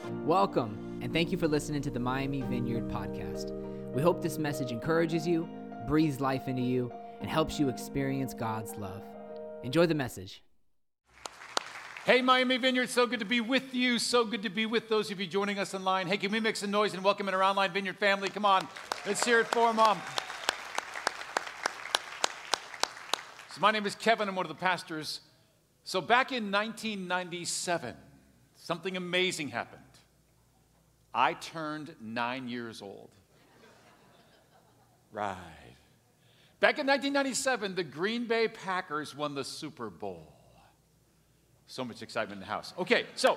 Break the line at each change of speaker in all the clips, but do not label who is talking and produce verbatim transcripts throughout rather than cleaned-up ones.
Welcome, and thank you for listening to the Miami Vineyard Podcast. We hope this message encourages you, breathes life into you, and helps you experience God's love. Enjoy the message.
Hey, Miami Vineyard, so good to be with you. So good to be with those of you joining us online. Hey, can we make some noise and welcome in our online Vineyard family? Come on, let's hear it for them. Um, so my name is Kevin. I'm one of the pastors. So back in nineteen ninety-seven, something amazing happened. I turned nine years old. Right. Back in nineteen ninety-seven, the Green Bay Packers won the Super Bowl. So much excitement in the house. Okay, so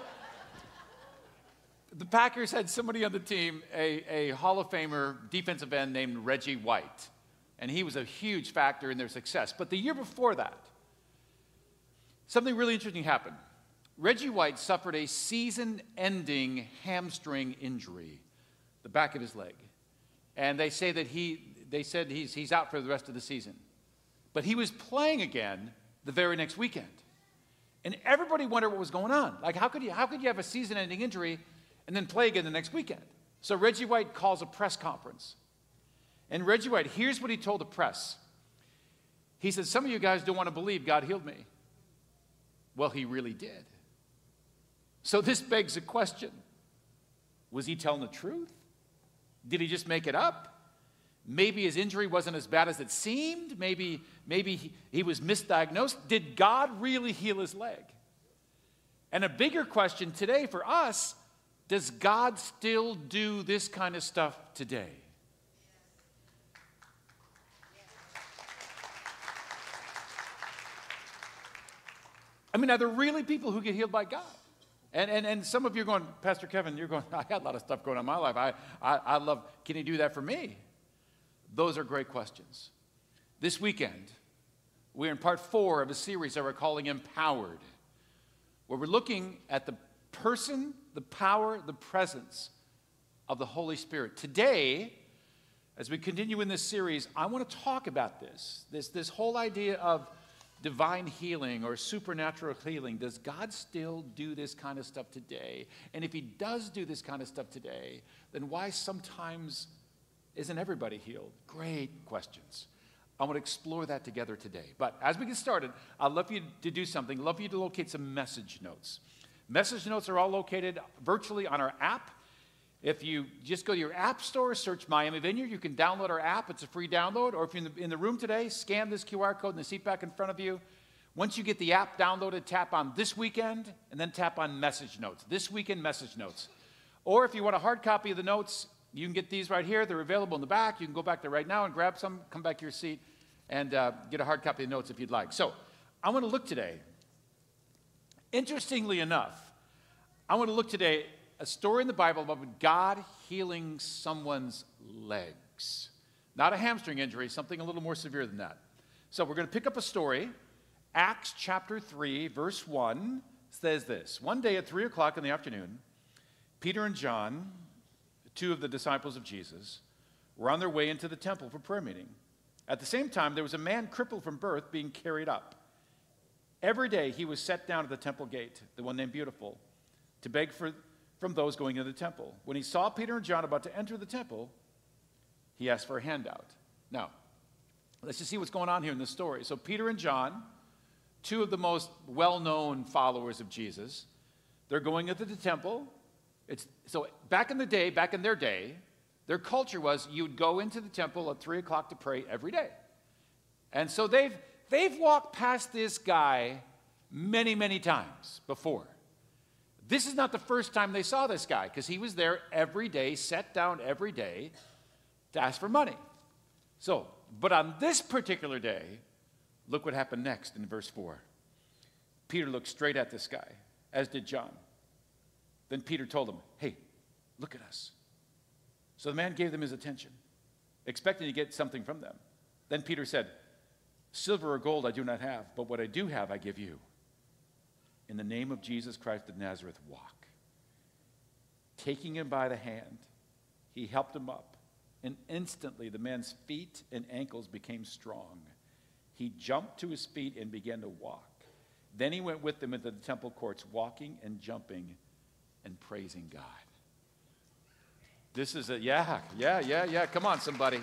the Packers had somebody on the team, a, a Hall of Famer defensive end named Reggie White. And he was a huge factor in their success. But the year before that, something really interesting happened. Reggie White suffered a season-ending hamstring injury, the back of his leg. And they say that he, they said he's, he's out for the rest of the season. But he was playing again the very next weekend. And everybody wondered what was going on. Like, how could you, how could you have a season-ending injury and then play again the next weekend? So Reggie White calls a press conference. And Reggie White, here's what he told the press. He said, some of you guys don't want to believe God healed me. Well, he really did. So this begs a question. Was he telling the truth? Did he just make it up? Maybe his injury wasn't as bad as it seemed. Maybe, maybe he, he was misdiagnosed. Did God really heal his leg? And a bigger question today for us, does God still do this kind of stuff today? I mean, are there really people who get healed by God? And, and, and some of you are going, Pastor Kevin, you're going, I got a lot of stuff going on in my life. I, I, I love, can he do that for me? Those are great questions. This weekend, we're in part four of a series that we're calling Empowered, where we're looking at the person, the power, the presence of the Holy Spirit. Today, as we continue in this series, I want to talk about this, this, this whole idea of divine healing or supernatural healing. Does God still do this kind of stuff today? And if he does do this kind of stuff today, then why sometimes isn't everybody healed? Great questions. I want to explore that together today. But as we get started, I'd love you to do something. I'd love you to locate some message notes. Message notes are all located virtually on our app. If you just go to your app store, search Miami Vineyard, you can download our app. It's a free download. Or if you're in the, in the room today, scan this Q R code in the seat back in front of you. Once you get the app downloaded, tap on This Weekend, and then tap on Message Notes. This Weekend Message Notes. Or if you want a hard copy of the notes, you can get these right here. They're available in the back. You can go back there right now and grab some, come back to your seat, and uh, get a hard copy of the notes if you'd like. So I want to look today. Interestingly enough, I want to look today a story in the Bible about God healing someone's legs. Not a hamstring injury, something a little more severe than that. So we're going to pick up a story. Acts chapter three, verse one says this. One day at three o'clock in the afternoon, Peter and John, two of the disciples of Jesus, were on their way into the temple for prayer meeting. At the same time, there was a man crippled from birth being carried up. Every day he was set down at the temple gate, the one named Beautiful, to beg for from those going into the temple. When he saw Peter and John about to enter the temple, he asked for a handout. Now, let's just see what's going on here in this story. So Peter and John, two of the most well-known followers of Jesus, they're going into the temple. It's, so back in the day, back in their day, their culture was you'd go into the temple at three o'clock to pray every day. And so they've, they've walked past this guy many, many times before. This is not the first time they saw this guy, because he was there every day, sat down every day to ask for money. So, but on this particular day, look what happened next in verse four. Peter looked straight at this guy, as did John. Then Peter told him, hey, look at us. So the man gave them his attention, expecting to get something from them. Then Peter said, silver or gold I do not have, but what I do have I give you. In the name of Jesus Christ of Nazareth, walk. Taking him by the hand, he helped him up, and instantly the man's feet and ankles became strong. He jumped to his feet and began to walk. Then he went with them into the temple courts, walking and jumping and praising God. This is a, yeah, yeah, yeah, yeah. Come on, somebody.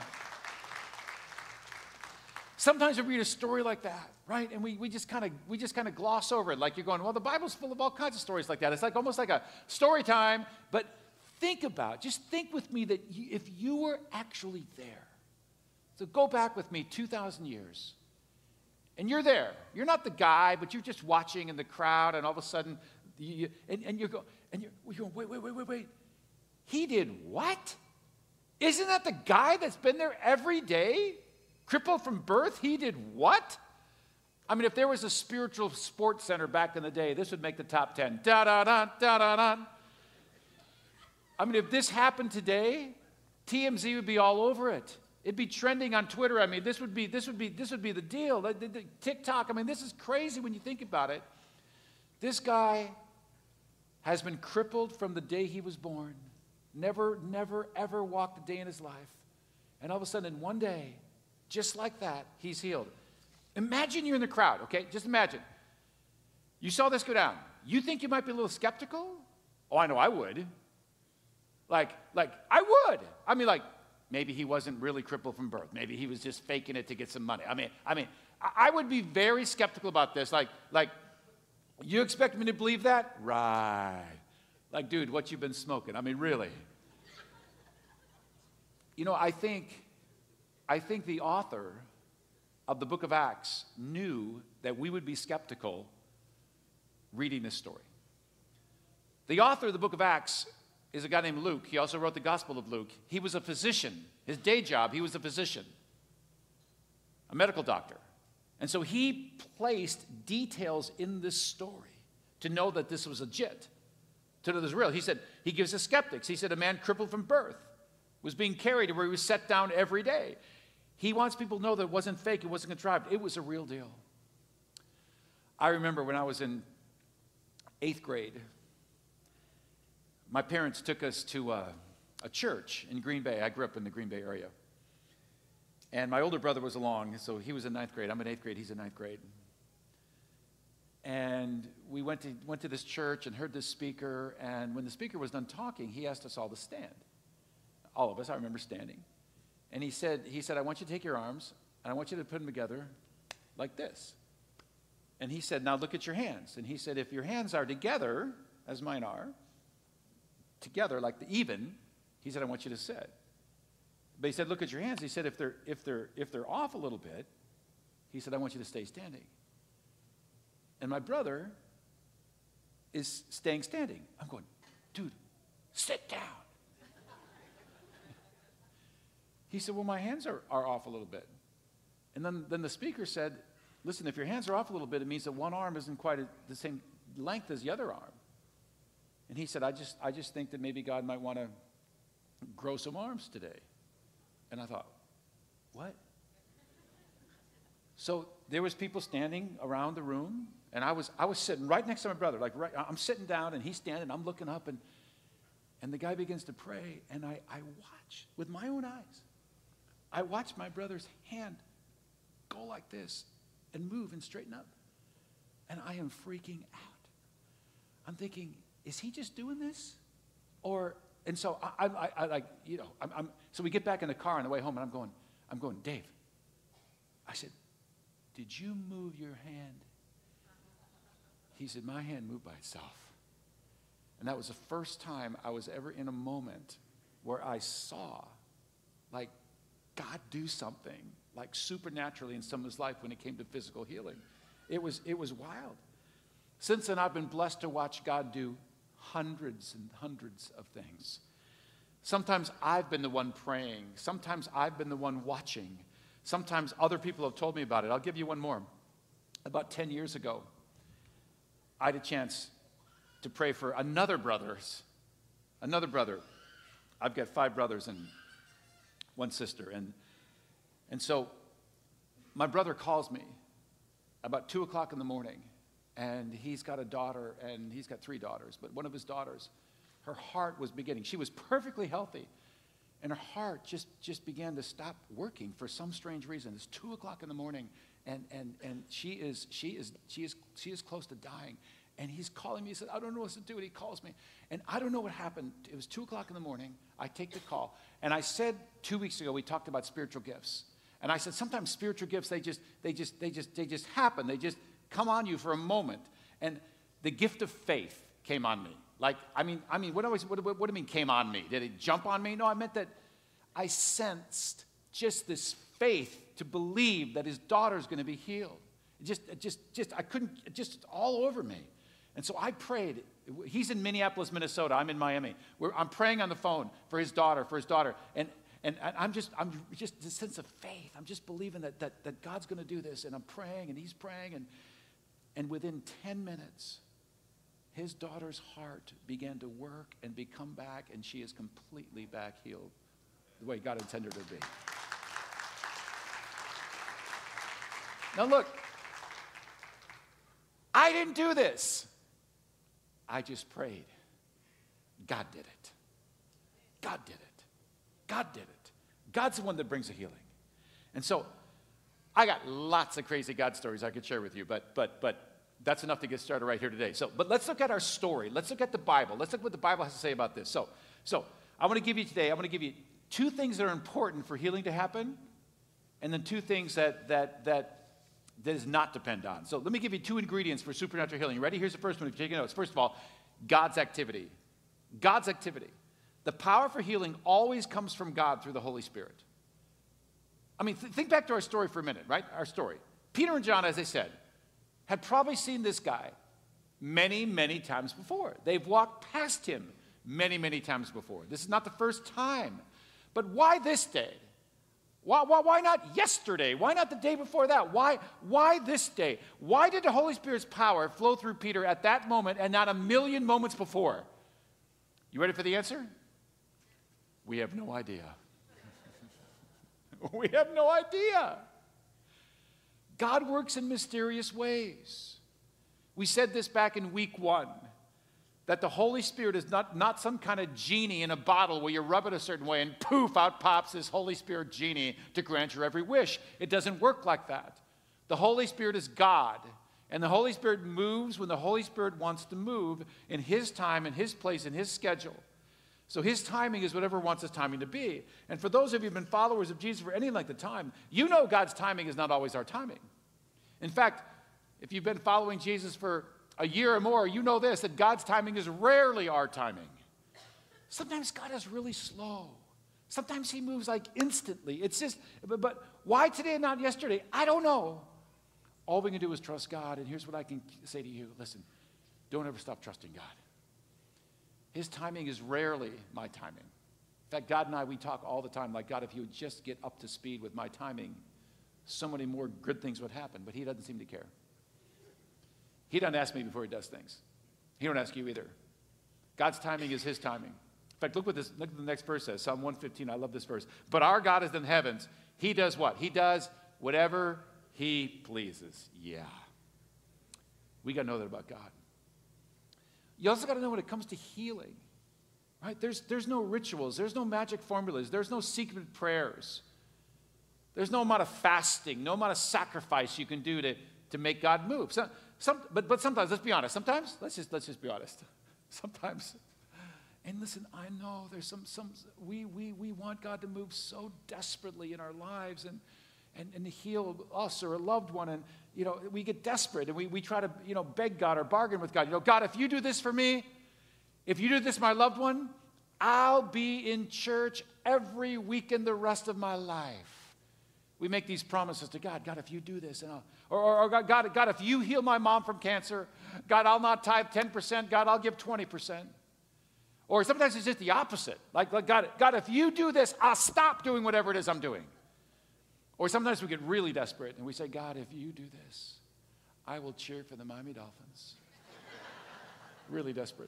Sometimes we read a story like that, right? And we, we just kind of we just kind of gloss over it, like you're going, well, the Bible's full of all kinds of stories like that. It's like almost like a story time, but think about, just think with me that you, if you were actually there. So go back with me two thousand years. And you're there. You're not the guy, but you're just watching in the crowd, and all of a sudden, you, and, and you're going, and you're, you're going, wait, wait, wait, wait, wait. He did what? Isn't that the guy that's been there every day? Crippled from birth? He did what? I mean, if there was a spiritual sports center back in the day, this would make the top ten. Da-da-da, da-da-da. I mean, if this happened today, T M Z would be all over it. It'd be trending on Twitter. I mean, this would be this would be this would be the deal. The, the, the TikTok. I mean, this is crazy when you think about it. This guy has been crippled from the day he was born. Never, never, ever walked a day in his life. And all of a sudden, in one day, just like that, he's healed. Imagine you're in the crowd, okay? Just imagine. You saw this go down. You think you might be a little skeptical? Oh, I know I would. Like, like, I would. I mean, like, maybe he wasn't really crippled from birth. Maybe he was just faking it to get some money. I mean, I mean, I would be very skeptical about this. Like, like, you expect me to believe that? Right. Like, dude, what you been smoking? I mean, really. You know, I think, I think the author of the book of Acts knew that we would be skeptical reading this story. The author of the book of Acts is a guy named Luke. He also wrote the Gospel of Luke. He was a physician. His day job, he was a physician, a medical doctor. And so he placed details in this story to know that this was legit, to know this was real. He said, he gives the skeptics. He said a man crippled from birth was being carried to where he was set down every day. He wants people to know that it wasn't fake, it wasn't contrived. It was a real deal. I remember when I was in eighth grade, my parents took us to a, a church in Green Bay. I grew up in the Green Bay area. And my older brother was along, so he was in ninth grade. I'm in eighth grade, he's in ninth grade. And we went to, went to this church and heard this speaker, and when the speaker was done talking, he asked us all to stand. All of us, I remember standing. And he said, he said, I want you to take your arms, and I want you to put them together like this. And he said, now look at your hands. And he said, if your hands are together, as mine are, together like the even, he said, I want you to sit. But he said, look at your hands. He said, if they're, if they're, if they're off a little bit, he said, I want you to stay standing. And my brother is staying standing. I'm going, dude, sit down. He said, well, my hands are, are off a little bit. And then, then the speaker said, listen, if your hands are off a little bit, it means that one arm isn't quite a, the same length as the other arm. And he said, I just, I just think that maybe God might want to grow some arms today. And I thought, what? So there was people standing around the room, and I was, I was sitting right next to my brother. Like right, I'm sitting down, and he's standing. I'm looking up, and, and the guy begins to pray, and I, I watch with my own eyes. I watch my brother's hand go like this and move and straighten up. And I am freaking out. I'm thinking, is he just doing this? Or, and so I, I, I like, you know, I'm, I'm, so we get back in the car on the way home, and I'm going, I'm going, Dave, I said, did you move your hand? He said, my hand moved by itself. And that was the first time I was ever in a moment where I saw, like, God do something, like supernaturally in someone's life when it came to physical healing. It was, it was wild. Since then, I've been blessed to watch God do hundreds and hundreds of things. Sometimes I've been the one praying. Sometimes I've been the one watching. Sometimes other people have told me about it. I'll give you one more. About ten years ago, I had a chance to pray for another brother's, another brother. I've got five brothers and one sister. And, and so my brother calls me about two o'clock in the morning, and he's got a daughter, and he's got three daughters, but one of his daughters, her heart was beginning. She was perfectly healthy, and her heart just, just began to stop working for some strange reason. It's two o'clock in the morning, and, and, and she is, she is, she is, she is close to dying. And he's calling me. He said, I don't know what to do. And he calls me. And I don't know what happened. It was two o'clock in the morning. I take the call. And I said two weeks ago, we talked about spiritual gifts. And I said, sometimes spiritual gifts, they just, they just, they just, they just happen. They just come on you for a moment. And the gift of faith came on me. Like, I mean, I mean, what, always, what, what, what do you mean came on me? Did it jump on me? No, I meant that I sensed just this faith to believe that his daughter's going to be healed. It just, it just, just, I couldn't, it just all over me. And so I prayed. He's in Minneapolis, Minnesota. I'm in Miami. We're, I'm praying on the phone for his daughter, for his daughter. And, and I'm just, I'm just this sense of faith. I'm just believing that, that, that God's going to do this. And I'm praying, and he's praying. And, and within ten minutes, his daughter's heart began to work and become back, and she is completely back healed the way God intended her to be. Now look, I didn't do this. I just prayed. God did it. God did it. God did it. God's the one that brings the healing. And so I got lots of crazy God stories I could share with you, but but but that's enough to get started right here today. So, but let's look at our story. Let's look at the Bible. Let's look what the Bible has to say about this. So, so I want to give you today, I want to give you two things that are important for healing to happen, and then two things that that that that does not depend on. So let me give you two ingredients for supernatural healing. You ready? Here's the first one if you're taking notes. First of all, God's activity. God's activity. The power for healing always comes from God through the Holy Spirit. I mean, th- think back to our story for a minute, right? Our story. Peter and John, as I said, had probably seen this guy many, many times before. They've walked past him many, many times before. This is not the first time. But why this day? Why, why, why not yesterday? Why not the day before that? Why, why this day? Why did the Holy Spirit's power flow through Peter at that moment and not a million moments before? You ready for the answer? We have no idea. We have no idea. God works in mysterious ways. We said this back in week one, that the Holy Spirit is not, not some kind of genie in a bottle where you rub it a certain way and poof, out pops this Holy Spirit genie to grant your every wish. It doesn't work like that. The Holy Spirit is God, and the Holy Spirit moves when the Holy Spirit wants to move in his time, in his place, in his schedule. So his timing is whatever wants his timing to be. And for those of you who have been followers of Jesus for any length of time, you know God's timing is not always our timing. In fact, if you've been following Jesus for a year or more, you know this, that God's timing is rarely our timing. Sometimes God is really slow. Sometimes he moves like instantly. It's just, but, but why today and not yesterday? I don't know. All we can do is trust God. And here's what I can say to you. Listen, don't ever stop trusting God. His timing is rarely my timing. In fact, God and I, we talk all the time like, God, if you would just get up to speed with my timing, so many more good things would happen. But he doesn't seem to care. He doesn't ask me before he does things. He don't ask you either. God's timing is his timing. In fact, look what this, look what the next verse says. Psalm one fifteen, I love this verse. But our God is in the heavens. He does what? He does whatever he pleases. Yeah. We got to know that about God. You also got to know when it comes to healing, right? There's, there's no rituals. There's no magic formulas. There's no secret prayers. There's no amount of fasting, no amount of sacrifice you can do to, to make God move. So, some, but, but sometimes, let's be honest. Sometimes, let's just, let's just be honest. Sometimes, and listen, I know there's some, some we, we, we want God to move so desperately in our lives and, and, and to heal us or a loved one. And, you know, we get desperate and we, we try to, you know, beg God or bargain with God. You know, God, if you do this for me, if you do this for my loved one, I'll be in church every weekend the rest of my life. We make these promises to God. God, if you do this, and I'll, or, or, or God, God, God, if you heal my mom from cancer, God, I'll not tithe ten percent. God, I'll give twenty percent. Or sometimes it's just the opposite. Like, like God, God, if you do this, I'll stop doing whatever it is I'm doing. Or sometimes we get really desperate and we say, God, if you do this, I will cheer for the Miami Dolphins. Really desperate.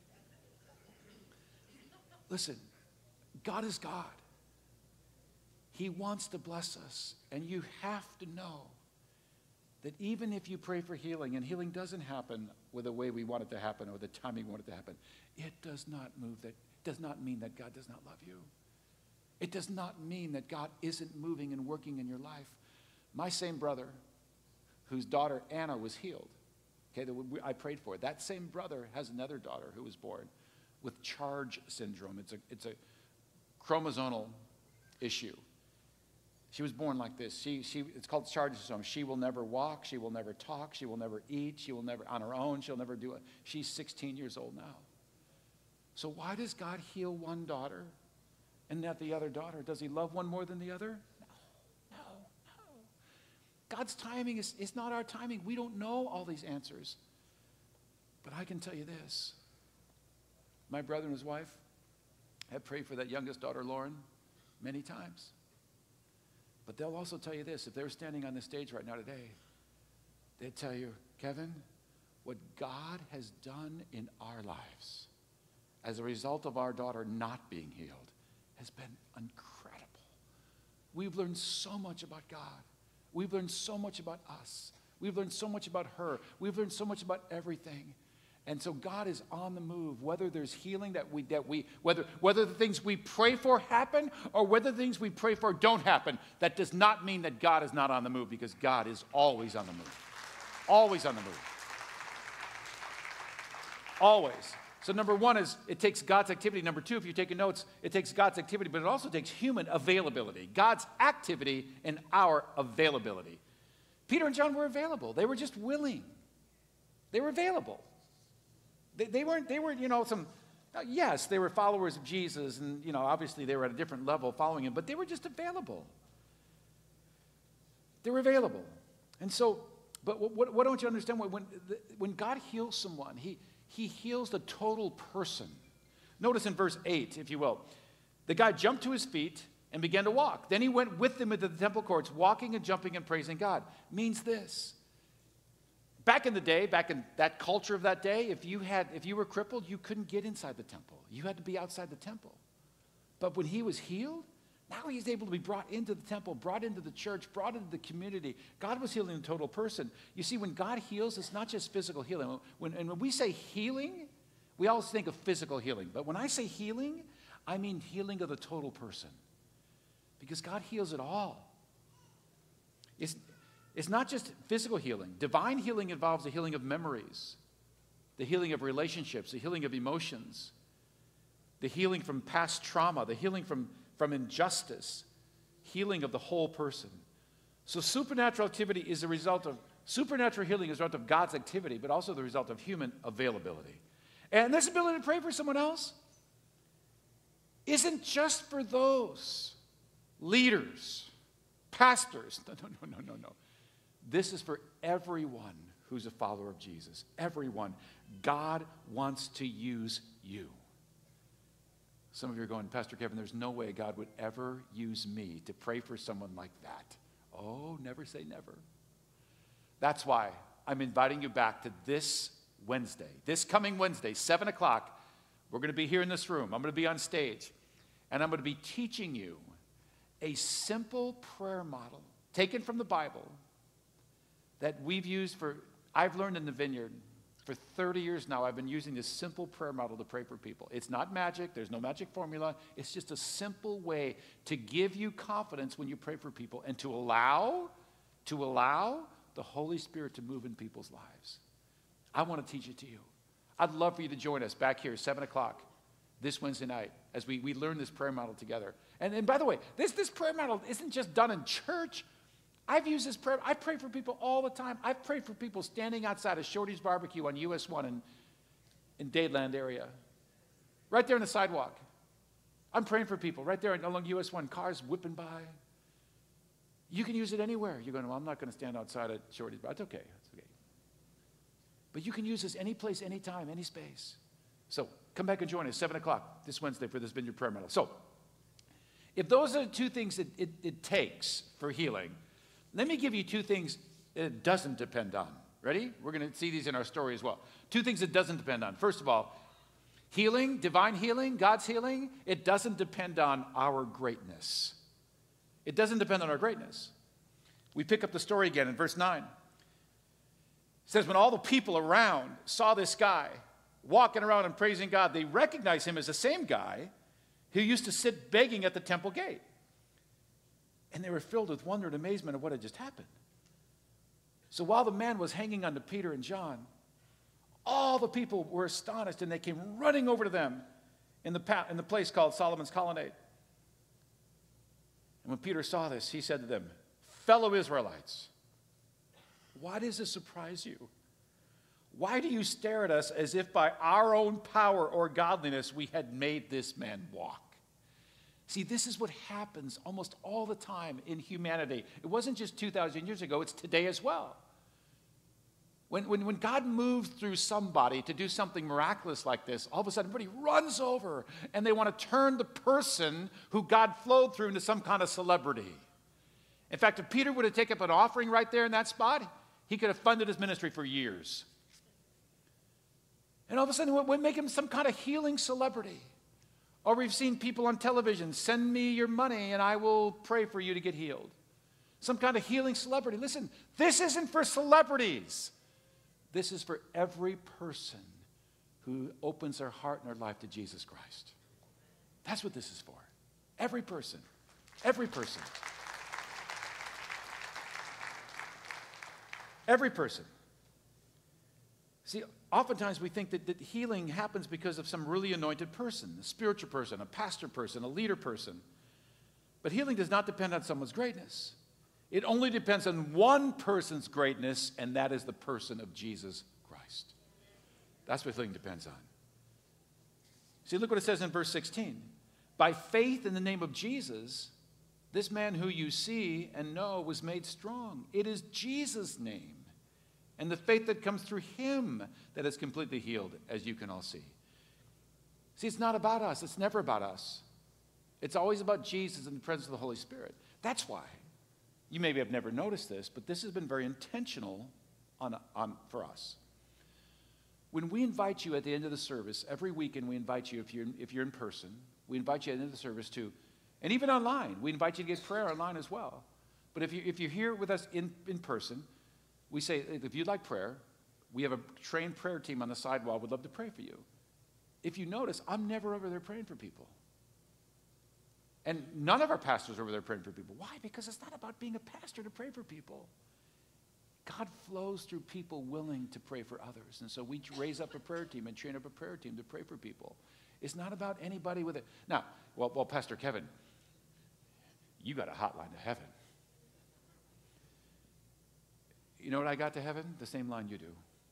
Listen, God is God. He wants to bless us. And you have to know that even if you pray for healing, and healing doesn't happen with the way we want it to happen or the timing we want it to happen, it does not move that, does not mean that God does not love you. It does not mean that God isn't moving and working in your life. My same brother, whose daughter Anna was healed, okay, that we, I prayed for. That same brother has another daughter who was born with Charge syndrome. It's a, it's a chromosomal issue. She was born like this. She, she, it's called Charge syndrome. She will never walk. She will never talk. She will never eat. She will never, on her own, she'll never do it. She's sixteen years old now. So why does God heal one daughter and not the other daughter? Does he love one more than the other? No, no, no. God's timing is, is not our timing. We don't know all these answers. But I can tell you this. My brother and his wife have prayed for that youngest daughter, Lauren, many times. But they'll also tell you this. If they were standing on the stage right now today, they'd tell you, Kevin, what God has done in our lives as a result of our daughter not being healed has been incredible. We've learned so much about God. We've learned so much about us. We've learned so much about her. We've learned so much about everything. And so God is on the move, whether there's healing that we, that we whether, whether the things we pray for happen or whether the things we pray for don't happen. That does not mean that God is not on the move, because God is always on the move. Always on the move. Always. So number one is it takes God's activity. Number two, if you're taking notes, it takes God's activity, but it also takes human availability. God's activity and our availability. Peter and John were available. They were just willing. They were available. They, they weren't, they were, you know, some, uh, yes, they were followers of Jesus, and, you know, obviously they were at a different level following him, but they were just available. They were available. And so, but what, what, what don't you understand? When, when God heals someone, he, he heals the total person. Notice in verse eight, if you will, the guy jumped to his feet and began to walk. Then he went with them into the temple courts, walking and jumping and praising God. Means this. Back in the day, back in that culture of that day, if you had, if you were crippled, you couldn't get inside the temple. You had to be outside the temple. But when he was healed, now he's able to be brought into the temple, brought into the church, brought into the community. God was healing the total person. You see, when God heals, it's not just physical healing. When, and when we say healing, we always think of physical healing. But when I say healing, I mean healing of the total person. Because God heals it all. It's, It's not just physical healing. Divine healing involves the healing of memories, the healing of relationships, the healing of emotions, the healing from past trauma, the healing from, from injustice, healing of the whole person. So supernatural activity is a result of, supernatural healing is a result of God's activity, but also the result of human availability. And this ability to pray for someone else isn't just for those leaders, pastors. No, no, no, no, no, no. This is for everyone who's a follower of Jesus. Everyone. God wants to use you. Some of you are going, Pastor Kevin, there's no way God would ever use me to pray for someone like that. Oh, never say never. That's why I'm inviting you back to this Wednesday. This coming Wednesday, seven o'clock, we're going to be here in this room. I'm going to be on stage. And I'm going to be teaching you a simple prayer model taken from the Bible that we've used for, I've learned in the Vineyard for thirty years now. I've been using this simple prayer model to pray for people. It's not magic. There's no magic formula. It's just a simple way to give you confidence when you pray for people and to allow, to allow the Holy Spirit to move in people's lives. I want to teach it to you. I'd love for you to join us back here, seven o'clock this Wednesday night as we, we learn this prayer model together. And, and by the way, this, this prayer model isn't just done in church. I've used this prayer. I pray for people all the time. I've prayed for people standing outside of Shorty's Barbecue on U S one in, in Dadeland area. Right there on the sidewalk. I'm praying for people right there along U S one, cars whipping by. You can use it anywhere. You're going, well, I'm not going to stand outside of Shorty's Barbecue. It's okay. It's okay. But you can use this any place, any time, any space. So come back and join us, seven o'clock this Wednesday for this Vineyard Prayer Medal. So if those are the two things that it, it takes for healing, let me give you two things that it doesn't depend on. Ready? We're going to see these in our story as well. Two things it doesn't depend on. First of all, healing, divine healing, God's healing, it doesn't depend on our greatness. It doesn't depend on our greatness. We pick up the story again in verse nine. It says, when all the people around saw this guy walking around and praising God, they recognized him as the same guy who used to sit begging at the temple gate. And they were filled with wonder and amazement of what had just happened. So while the man was hanging on to Peter and John, All the people were astonished, and they came running over to them in the, pa- in the place called Solomon's Colonnade. And when Peter saw this, he said to them, "Fellow Israelites, why does this surprise you? Why do you stare at us as if by our own power or godliness we had made this man walk?" See, this is what happens almost all the time in humanity. It wasn't just two thousand years ago, it's today as well. When, when, when God moves through somebody to do something miraculous like this, all of a sudden everybody runs over and they want to turn the person who God flowed through into some kind of celebrity. In fact, if Peter would have taken up an offering right there in that spot, he could have funded his ministry for years. And all of a sudden, we make him some kind of healing celebrity. Or we've seen people on television, "Send me your money and I will pray for you to get healed." Some kind of healing celebrity. Listen, this isn't for celebrities. This is for every person who opens their heart and their life to Jesus Christ. That's what this is for. Every person. Every person. Every person. See, oftentimes we think that, that healing happens because of some really anointed person, a spiritual person, a pastor person, a leader person. But healing does not depend on someone's greatness. It only depends on one person's greatness, and that is the person of Jesus Christ. That's what healing depends on. See, look what it says in verse sixteen. "By faith in the name of Jesus, this man who you see and know was made strong." It is Jesus' name and the faith that comes through him that is completely healed, as you can all see. See, it's not about us. It's never about us. It's always about Jesus and the presence of the Holy Spirit. That's why. You maybe have never noticed this, but this has been very intentional on, on, for us. When we invite you at the end of the service, every weekend we invite you, if you're, if you're in person, we invite you at the end of the service to, and even online, we invite you to get prayer online as well. But if, you, if you're here with us in, in person, we say, if you'd like prayer, we have a trained prayer team on the sidewall. We'd love to pray for you. If you notice, I'm never over there praying for people. And none of our pastors are over there praying for people. Why? Because it's not about being a pastor to pray for people. God flows through people willing to pray for others. And so we raise up a prayer team and train up a prayer team to pray for people. It's not about anybody with it. Now, well, well, Pastor Kevin, you got a hotline to heaven. You know what I got to heaven? The same line you do.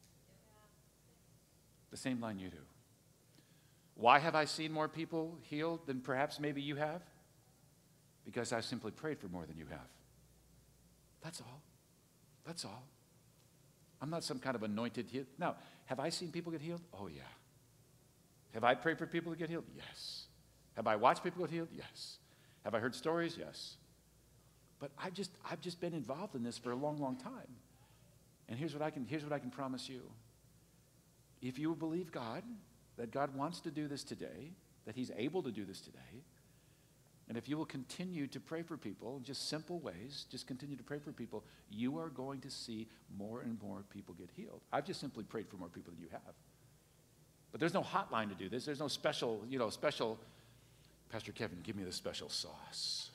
The same line you do. Why have I seen more people healed than perhaps maybe you have? Because I've simply prayed for more than you have. That's all. That's all. I'm not some kind of anointed heal. Now, have I seen people get healed? Oh, yeah. Have I prayed for people to get healed? Yes. Have I watched people get healed? Yes. Have I heard stories? Yes. But I've just, I've just been involved in this for a long, long time. And here's what I can, here's what I can promise you. If you believe God, that God wants to do this today, that he's able to do this today, and if you will continue to pray for people in just simple ways, just continue to pray for people, you are going to see more and more people get healed. I've just simply prayed for more people than you have. But there's no hotline to do this. There's no special, you know, special, Pastor Kevin, give me the special sauce.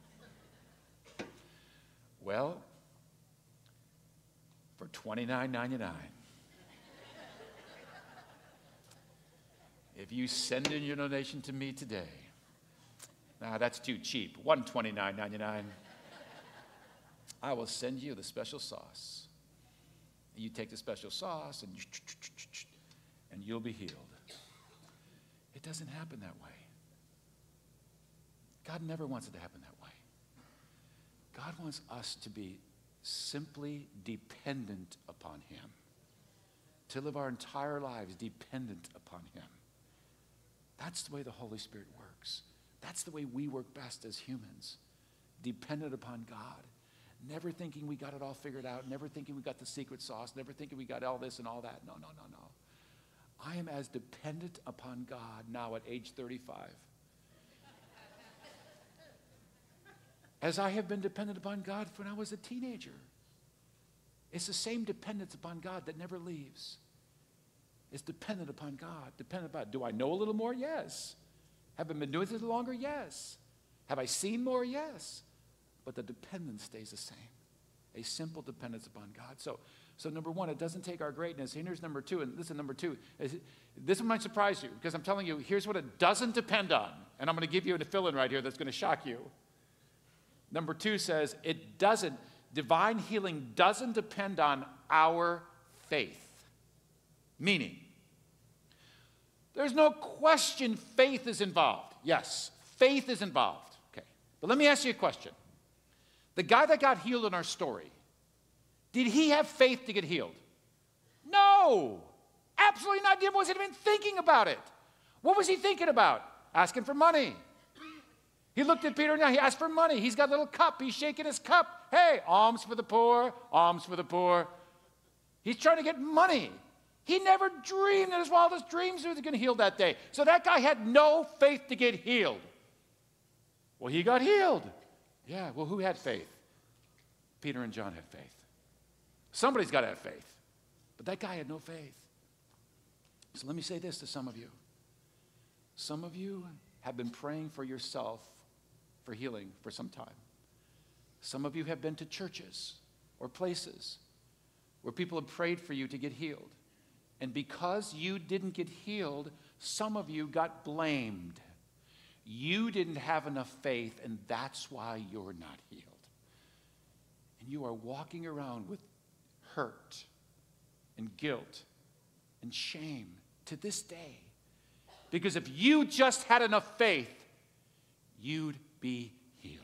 Well, for twenty-nine ninety-nine, if you send in your donation to me today, nah, that's too cheap, one hundred twenty-nine ninety-nine, I will send you the special sauce. You take the special sauce and, and you'll be healed. It doesn't happen that way. God never wants it to happen that way. God wants us to be simply dependent upon him, to live our entire lives dependent upon him. That's the way the Holy Spirit works. That's the way we work best as humans, dependent upon God, never thinking we got it all figured out, never thinking we got the secret sauce, never thinking we got all this and all that. No, no, no, no. I am as dependent upon God now at age thirty-five as I have been dependent upon God when I was a teenager. It's the same dependence upon God that never leaves. It's dependent upon God, dependent upon, do I know a little more? Yes. Have I been doing this longer? Yes. Have I seen more? Yes. But the dependence stays the same. A simple dependence upon God. So So number one, it doesn't take our greatness. And here's number two, and listen, number two, is, this might surprise you, because I'm telling you, here's what it doesn't depend on. And I'm going to give you a fill-in right here that's going to shock you. Number two says, it doesn't, divine healing doesn't depend on our faith. Meaning, there's no question faith is involved. Yes, faith is involved. Okay, but let me ask you a question. The guy that got healed in our story, did he have faith to get healed? No, absolutely not. He wasn't even thinking about it. What was he thinking about? Asking for money. He looked at Peter and he asked for money. He's got a little cup. He's shaking his cup. Hey, alms for the poor, alms for the poor. He's trying to get money. He never dreamed in his wildest dreams he was going to heal that day. So that guy had no faith to get healed. Well, he got healed. Yeah, well, who had faith? Peter and John had faith. Somebody's got to have faith. But that guy had no faith. So let me say this to some of you. Some of you have been praying for yourself for healing for some time. Some of you have been to churches or places where people have prayed for you to get healed. And because you didn't get healed, some of you got blamed. You didn't have enough faith, and that's why you're not healed. And you are walking around with hurt and guilt and shame to this day. Because if you just had enough faith, you'd be healed.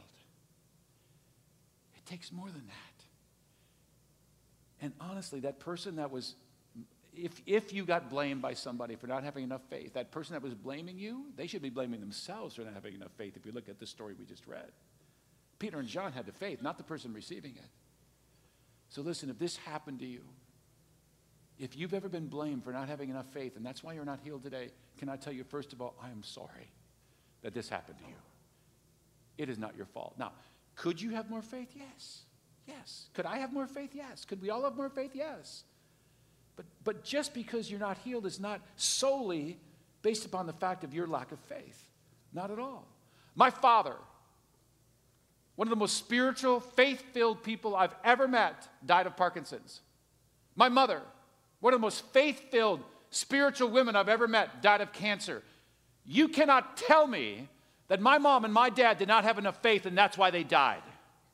It takes more than that. And honestly, that person that was, if, if you got blamed by somebody for not having enough faith, that person that was blaming you, they should be blaming themselves for not having enough faith if you look at the story we just read. Peter and John had the faith, not the person receiving it. So listen, if this happened to you, if you've ever been blamed for not having enough faith, and that's why you're not healed today, can I tell you, first of all, I am sorry that this happened to you. It is not your fault. Now, could you have more faith? Yes. Yes. Could I have more faith? Yes. Could we all have more faith? Yes. But, but just because you're not healed is not solely based upon the fact of your lack of faith. Not at all. My father, one of the most spiritual, faith-filled people I've ever met, died of Parkinson's. My mother, one of the most faith-filled, spiritual women I've ever met, died of cancer. You cannot tell me that my mom and my dad did not have enough faith and that's why they died.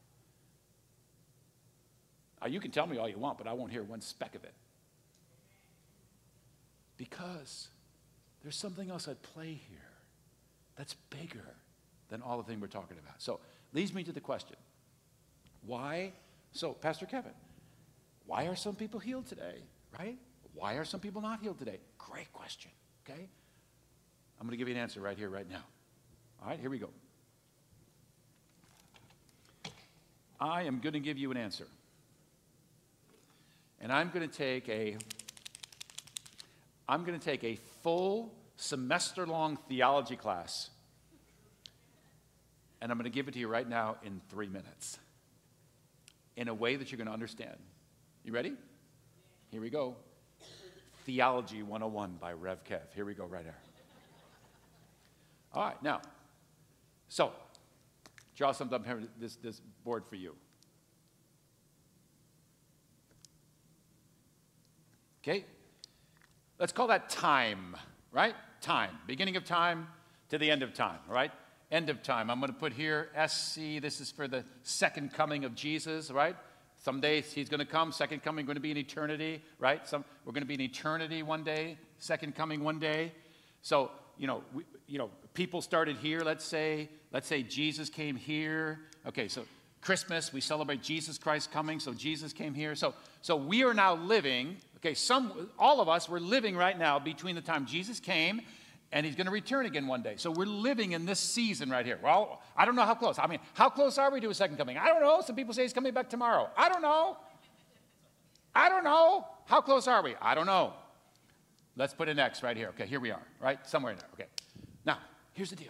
Now, you can tell me all you want, but I won't hear one speck of it. Because there's something else at play here that's bigger than all the things we're talking about. So, leads me to the question. Why? So, Pastor Kevin, why are some people healed today, right? Why are some people not healed today? Great question, okay? I'm going to give you an answer right here, right now. All right, here we go. I am going to give you an answer. And I'm going to take a I'm going to take a full semester-long theology class, and I'm going to give it to you right now in three minutes in a way that you're going to understand. You ready? Here we go. Theology one oh one by Rev Kev. Here we go right there. All right, now, so, draw something up here, this, this board for you. Okay? Let's call that time, right? Time. Beginning of time to the end of time, right? End of time. I'm going to put here S C. This is for the second coming of Jesus, right? Someday he's going to come. Second coming going to be in eternity, right? Some, we're going to be in eternity one day. Second coming one day. So, you know, we, you know, people started here. Let's say, let's say Jesus came here. Okay, so Christmas, we celebrate Jesus Christ coming. So Jesus came here. So, so we are now living. Okay, some, all of us, we're living right now between the time Jesus came and he's going to return again one day. So we're living in this season right here. Well, I don't know how close. I mean, how close are we to a second coming? I don't know. Some people say he's coming back tomorrow. I don't know. I don't know. How close are we? I don't know. Let's put an X right here. Okay, here we are, right? Somewhere in there. Okay. Now, here's the deal.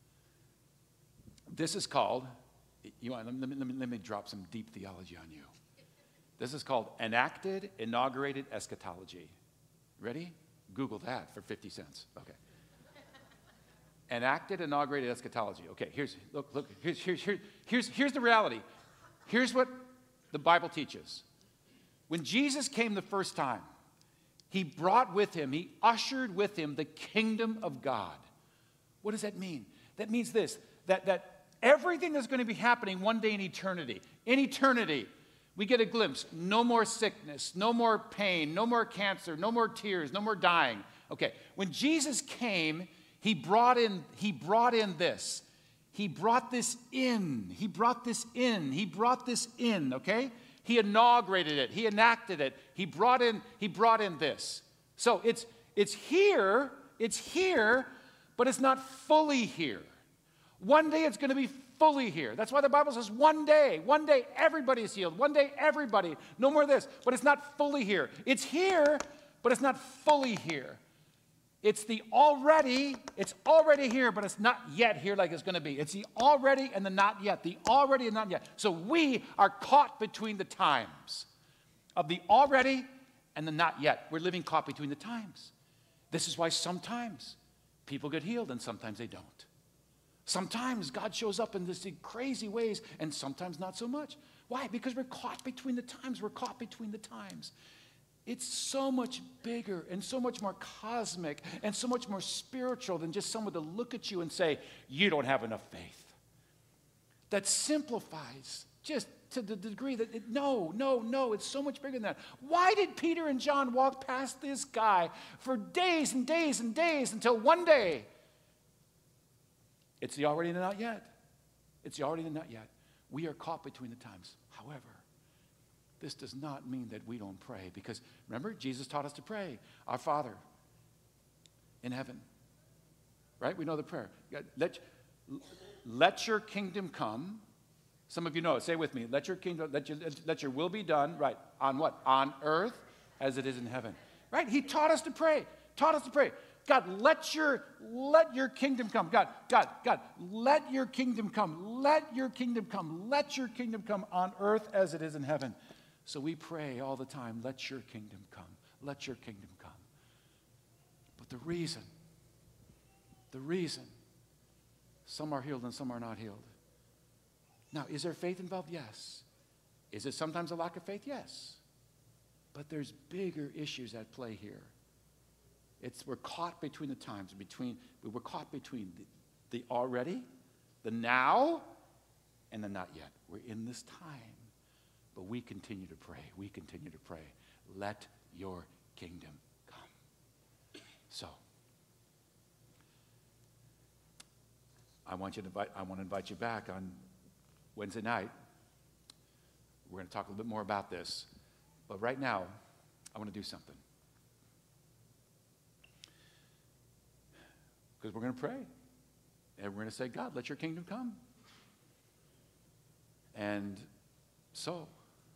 This is called, you want, let me, let me, let me drop some deep theology on you. This is called enacted, inaugurated eschatology. Ready? Google that for fifty cents. Okay. Enacted, inaugurated eschatology. Okay, here's, look, look, here's, here's, here's, here's, here's the reality. Here's what the Bible teaches. When Jesus came the first time, he brought with him, he ushered with him the kingdom of God. What does that mean? That means this, that, that everything that's going to be happening one day in eternity, in eternity, we get a glimpse. No more sickness, no more pain, no more cancer, no more tears, no more dying. Okay, when Jesus came, he brought in, he brought in this. He brought this in. He brought this in. He brought this in, okay? He inaugurated it. He enacted it. He brought in, he brought in this. So it's it's here, it's here, but it's not fully here. One day it's going to be fully here. That's why the Bible says one day, one day everybody is healed. One day everybody, no more of this, but it's not fully here. It's here, but it's not fully here. It's the already, it's already here, but it's not yet here like it's going to be. It's the already and the not yet, the already and not yet. So we are caught between the times of the already and the not yet. We're living caught between the times. This is why sometimes people get healed and sometimes they don't. Sometimes God shows up in these crazy ways and sometimes not so much. Why? Because we're caught between the times. We're caught between the times. It's so much bigger and so much more cosmic and so much more spiritual than just someone to look at you and say, you don't have enough faith. That simplifies just to the degree that, it, no, no, no, it's so much bigger than that. Why did Peter and John walk past this guy for days and days and days until one day, it's the already and the not yet. It's the already and the not yet. We are caught between the times. However, this does not mean that we don't pray, because remember, Jesus taught us to pray, our Father in heaven. Right? We know the prayer. Let, let your kingdom come. Some of you know it. Say it with me. Let your kingdom, let your, let your will be done. Right. On what? On earth as it is in heaven. Right? He taught us to pray. Taught us to pray. God, let your, let your kingdom come. God, God, God, let your kingdom come. Let your kingdom come. Let your kingdom come on earth as it is in heaven. So we pray all the time, let your kingdom come. Let your kingdom come. But the reason, the reason some are healed and some are not healed. Now, is there faith involved? Yes. Is it sometimes a lack of faith? Yes. But there's bigger issues at play here. It's, we're caught between the times, between, we're caught between the, the already, the now, and the not yet. We're in this time. But we continue to pray. We continue to pray. Let your kingdom come. So, I want you to invite, I want to invite you back on Wednesday night. We're going to talk a little bit more about this. But right now, I want to do something. Because we're going to pray. And we're going to say, God, let your kingdom come. And so,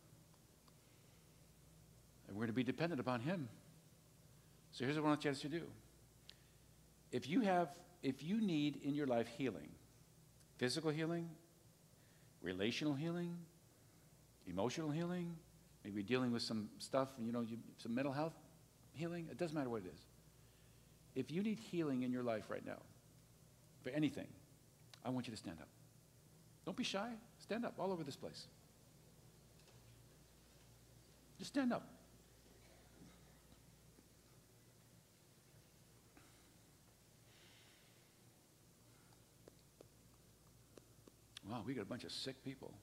and we're going to be dependent upon him. So here's what I want you to do. If you have, if you need in your life healing, physical healing, relational healing, emotional healing, maybe you're dealing with some stuff, you know, you, some mental health healing, it doesn't matter what it is. If you need healing in your life right now, for anything, I want you to stand up. Don't be shy. Stand up all over this place. Just stand up. Wow, we got a bunch of sick people.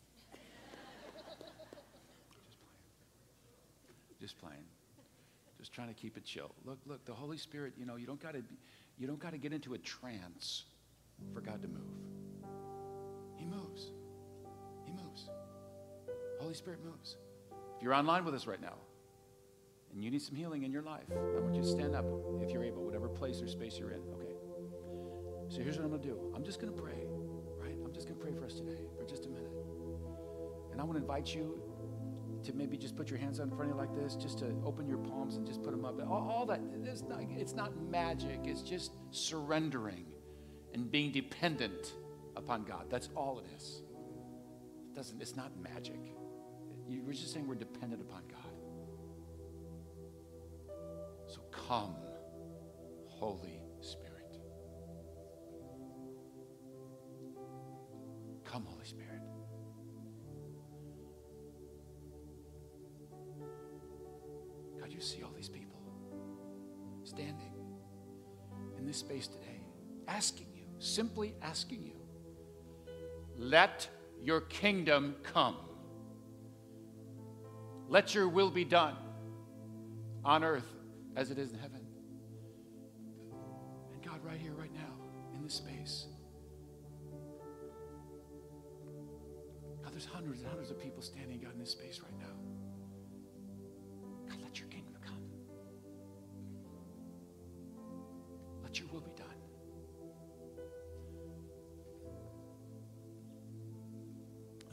Just playing. Just playing. Just trying to keep it chill. Look, look, the Holy Spirit, you know, you don't gotta you don't gotta get into a trance for God to move. He moves. He moves. Holy Spirit moves. If you're online with us right now and you need some healing in your life, I want you to stand up if you're able, whatever place or space you're in, okay? So here's what I'm gonna do. I'm just gonna pray. I'm just going to pray for us today for just a minute. And I want to invite you to maybe just put your hands out in front of you like this, just to open your palms and just put them up. All, all that, it's not, it's not magic. It's just surrendering and being dependent upon God. That's all it is. It doesn't, it's not magic. You, we're just saying we're dependent upon God. So come, Holy Spirit. Come, Holy Spirit. you see all these people standing in this space today, asking you, simply asking you, let your kingdom come. Let your will be done on earth as it is in heaven. And God, right here, right now, in this space, God, there's hundreds and hundreds of people standing, God, in this space right now. God, let your kingdom come. Let your will be done.